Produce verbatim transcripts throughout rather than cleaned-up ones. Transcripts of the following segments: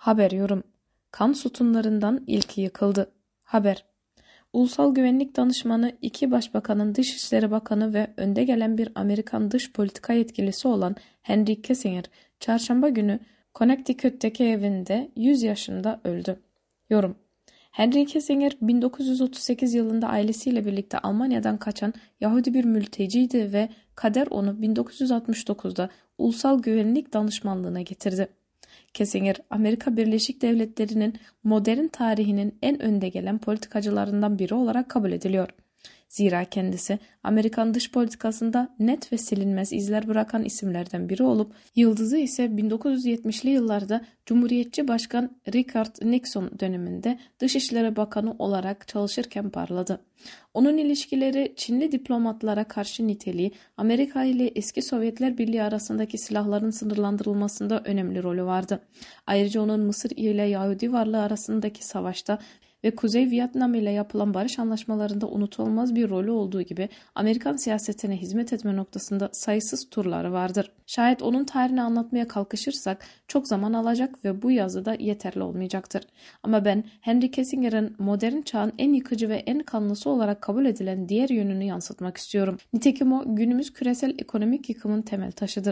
Haber yorum. Kan sütunlarından ilki yıkıldı. Haber. Ulusal Güvenlik Danışmanı, iki başbakanın, Dışişleri Bakanı ve önde gelen bir Amerikan dış politika yetkilisi olan Henry Kissinger, çarşamba günü Connecticut'teki evinde yüz yaşında öldü. Yorum. Henry Kissinger, bin dokuz yüz otuz sekiz yılında ailesiyle birlikte Almanya'dan kaçan Yahudi bir mülteciydi ve kader onu bin dokuz yüz altmış dokuzda Ulusal Güvenlik Danışmanlığına getirdi. Kissinger, Amerika Birleşik Devletleri'nin modern tarihinin en önde gelen politikacılarından biri olarak kabul ediliyor. Zira kendisi Amerikan dış politikasında net ve silinmez izler bırakan isimlerden biri olup, yıldızı ise bin dokuz yüz yetmişli yıllarda Cumhuriyetçi Başkan Richard Nixon döneminde Dışişleri Bakanı olarak çalışırken parladı. Onun ilişkileri, Çinli diplomatlara karşı niteliği, Amerika ile eski Sovyetler Birliği arasındaki silahların sınırlandırılmasında önemli rolü vardı. Ayrıca onun Mısır ile Yahudi varlığı arasındaki savaşta ve Kuzey Vietnam ile yapılan barış anlaşmalarında unutulmaz bir rolü olduğu gibi Amerikan siyasetine hizmet etme noktasında sayısız turları vardır. Şayet onun tarihini anlatmaya kalkışırsak çok zaman alacak ve bu yazıda yeterli olmayacaktır. Ama ben Henry Kissinger'ın modern çağın en yıkıcı ve en kanlısı olarak kabul edilen diğer yönünü yansıtmak istiyorum. Nitekim o günümüz küresel ekonomik yıkımın temel taşıdır.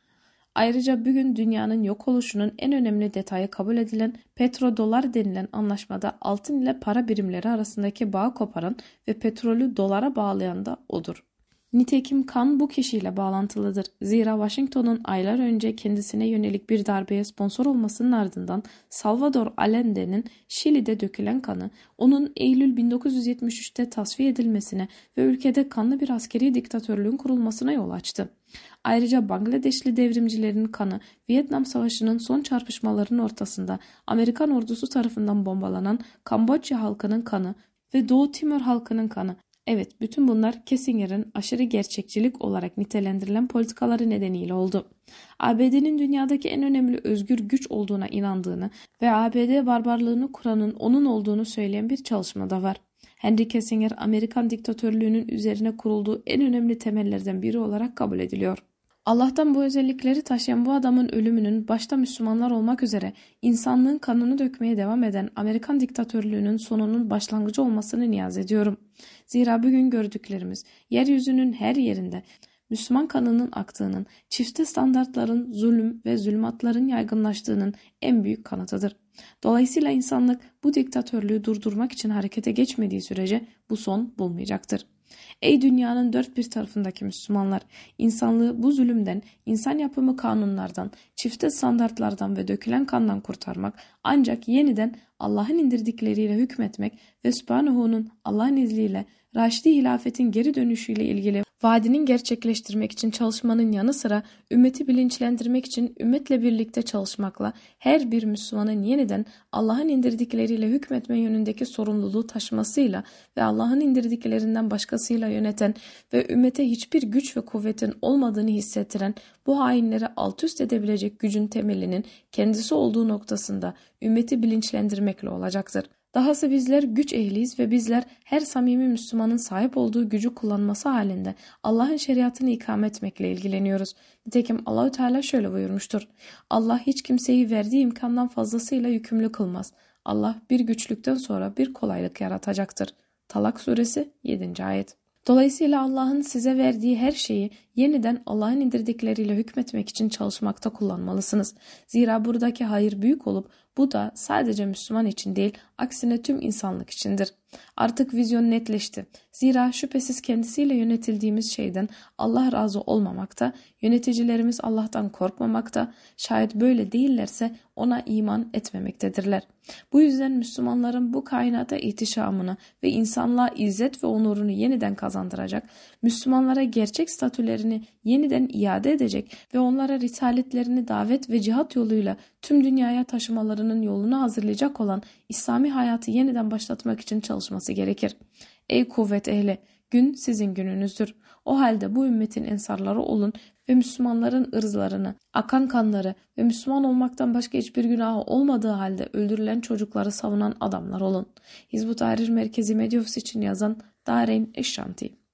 Ayrıca bugün dünyanın yok oluşunun en önemli detayı kabul edilen petrodolar denilen anlaşmada altın ile para birimleri arasındaki bağı koparan ve petrolü dolara bağlayan da odur. Nitekim kan bu kişiyle bağlantılıdır. Zira Washington'un aylar önce kendisine yönelik bir darbeye sponsor olmasının ardından Salvador Allende'nin Şili'de dökülen kanı, onun Eylül bin dokuz yüz yetmiş üçte tasfiye edilmesine ve ülkede kanlı bir askeri diktatörlüğün kurulmasına yol açtı. Ayrıca Bangladeşli devrimcilerin kanı, Vietnam Savaşı'nın son çarpışmalarının ortasında Amerikan ordusu tarafından bombalanan Kamboçya halkının kanı ve Doğu Timor halkının kanı. Evet, bütün bunlar Kissinger'ın aşırı gerçekçilik olarak nitelendirilen politikaları nedeniyle oldu. A B D'nin dünyadaki en önemli özgür güç olduğuna inandığını ve A B D barbarlığını kuranın onun olduğunu söyleyen bir çalışma da var. Henry Kissinger, Amerikan diktatörlüğünün üzerine kurulduğu en önemli temellerden biri olarak kabul ediliyor. Allah'tan bu özellikleri taşıyan bu adamın ölümünün, başta Müslümanlar olmak üzere insanlığın kanını dökmeye devam eden Amerikan diktatörlüğünün sonunun başlangıcı olmasını niyaz ediyorum. Zira bugün gördüklerimiz yeryüzünün her yerinde Müslüman kanının aktığının, çifte standartların, zulüm ve zulmatların yaygınlaştığının en büyük kanıtıdır. Dolayısıyla insanlık bu diktatörlüğü durdurmak için harekete geçmediği sürece bu son bulmayacaktır. Ey dünyanın dört bir tarafındaki Müslümanlar, insanlığı bu zulümden, insan yapımı kanunlardan, çifte standartlardan ve dökülen kandan kurtarmak, ancak yeniden Allah'ın indirdikleriyle hükmetmek ve Sübhanehu'nun Allah'ın izniyle Raşidi hilafetin geri dönüşüyle ilgili vaadinin gerçekleştirmek için çalışmanın yanı sıra ümmeti bilinçlendirmek için ümmetle birlikte çalışmakla her bir Müslümanın yeniden Allah'ın indirdikleriyle hükmetme yönündeki sorumluluğu taşımasıyla ve Allah'ın indirdiklerinden başkasıyla yöneten ve ümmete hiçbir güç ve kuvvetin olmadığını hissettiren bu hainleri alt üst edebilecek gücün temelinin kendisi olduğu noktasında ümmeti bilinçlendirmekle olacaktır. Dahası bizler güç ehliyiz ve bizler her samimi Müslümanın sahip olduğu gücü kullanması halinde Allah'ın şeriatını ikame etmekle ilgileniyoruz. Nitekim Allahü Teala şöyle buyurmuştur: Allah hiç kimseyi verdiği imkandan fazlasıyla yükümlü kılmaz. Allah bir güçlükten sonra bir kolaylık yaratacaktır. Talak suresi yedinci ayet. Dolayısıyla Allah'ın size verdiği her şeyi yeniden Allah'ın indirdikleriyle hükmetmek için çalışmakta kullanmalısınız. Zira buradaki hayır büyük olup bu da sadece Müslüman için değil, aksine tüm insanlık içindir. Artık vizyon netleşti. Zira şüphesiz kendisiyle yönetildiğimiz şeyden Allah razı olmamakta, yöneticilerimiz Allah'tan korkmamakta, şayet böyle değillerse ona iman etmemektedirler. Bu yüzden Müslümanların bu kainata ihtişamını ve insanlığa izzet ve onurunu yeniden kazandıracak, Müslümanlara gerçek statülerini yeniden iade edecek ve onlara risaletlerini davet ve cihat yoluyla tüm dünyaya taşımalarının yolunu hazırlayacak olan İslami hayatı yeniden başlatmak için çalışması gerekir. Ey kuvvet ehli! Gün sizin gününüzdür. O halde bu ümmetin ensarları olun ve Müslümanların ırzlarını, akan kanları ve Müslüman olmaktan başka hiçbir günahı olmadığı halde öldürülen çocukları savunan adamlar olun. Hizb-ut Tahrir Merkezi Medya Ofisi için yazan Dareyn Eşşanti.